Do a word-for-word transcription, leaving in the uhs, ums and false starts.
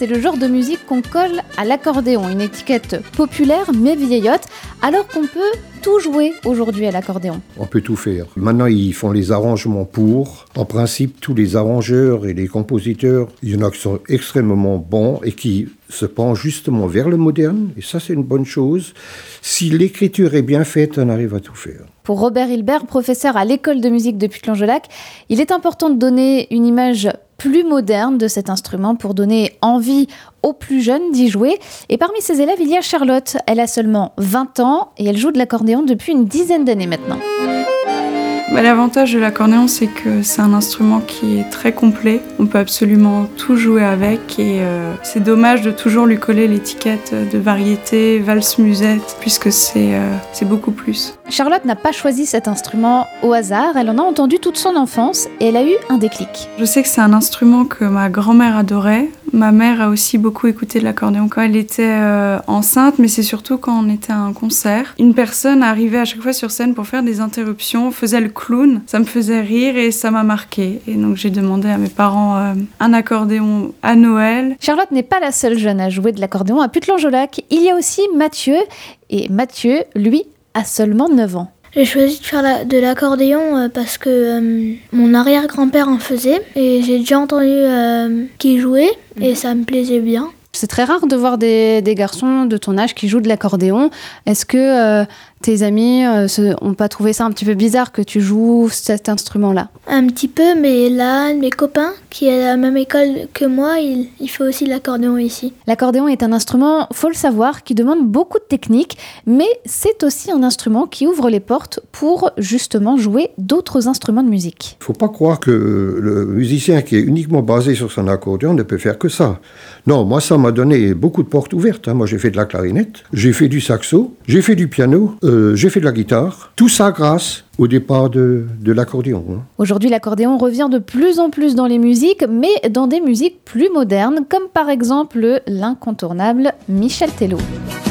c'est le genre de musique qu'on colle à l'accordéon, une étiquette populaire mais vieillotte, alors qu'on peut tout jouer aujourd'hui à l'accordéon. On peut tout faire. Maintenant, ils font les arrangements pour. En principe, tous les arrangeurs et les compositeurs, il y en a qui sont extrêmement bons et qui se penchent justement vers le moderne. Et ça, c'est une bonne chose. Si l'écriture est bien faite, on arrive à tout faire. Pour Robert Hilbert, professeur à l'école de musique de Putelange-Lac, il est important de donner une image plus moderne de cet instrument pour donner envie aux plus jeunes d'y jouer. Et parmi ses élèves, il y a Charlotte. Elle a seulement vingt ans et elle joue de l'accordéon depuis une dizaine d'années maintenant. Bah, l'avantage de l'accordéon, c'est que c'est un instrument qui est très complet. On peut absolument tout jouer avec et euh, c'est dommage de toujours lui coller l'étiquette de variété, valse, musette, puisque c'est, euh, c'est beaucoup plus. Charlotte n'a pas choisi cet instrument au hasard. Elle en a entendu toute son enfance et elle a eu un déclic. Je sais que c'est un instrument que ma grand-mère adorait. Ma mère a aussi beaucoup écouté de l'accordéon quand elle était euh, enceinte, mais c'est surtout quand on était à un concert. Une personne arrivait à chaque fois sur scène pour faire des interruptions, faisait le clown. Ça me faisait rire et ça m'a marqué. Et donc j'ai demandé à mes parents euh, un accordéon à Noël. Charlotte n'est pas la seule jeune à jouer de l'accordéon à Putelange-Lac. Il y a aussi Mathieu. Et Mathieu, lui, a seulement neuf ans. J'ai choisi de faire la, de l'accordéon parce que euh, mon arrière-grand-père en faisait et j'ai déjà entendu euh, qu'il jouait et ça me plaisait bien. C'est très rare de voir des, des garçons de ton âge qui jouent de l'accordéon. Est-ce que euh, tes amis euh, n'ont pas trouvé ça un petit peu bizarre que tu joues cet instrument-là ? Un petit peu, mais là, mes copains, qui est à la même école que moi, il, il fait aussi de l'accordéon ici. L'accordéon est un instrument, faut le savoir, qui demande beaucoup de technique, mais c'est aussi un instrument qui ouvre les portes pour justement jouer d'autres instruments de musique. Il ne faut pas croire que le musicien qui est uniquement basé sur son accordéon ne peut faire que ça. Non, moi, ça m'a donné beaucoup de portes ouvertes. Moi, j'ai fait de la clarinette, j'ai fait du saxo, j'ai fait du piano, euh, j'ai fait de la guitare. Tout ça grâce au départ de, de l'accordéon. Aujourd'hui, l'accordéon revient de plus en plus dans les musiques, mais dans des musiques plus modernes, comme par exemple l'incontournable Michel Tello.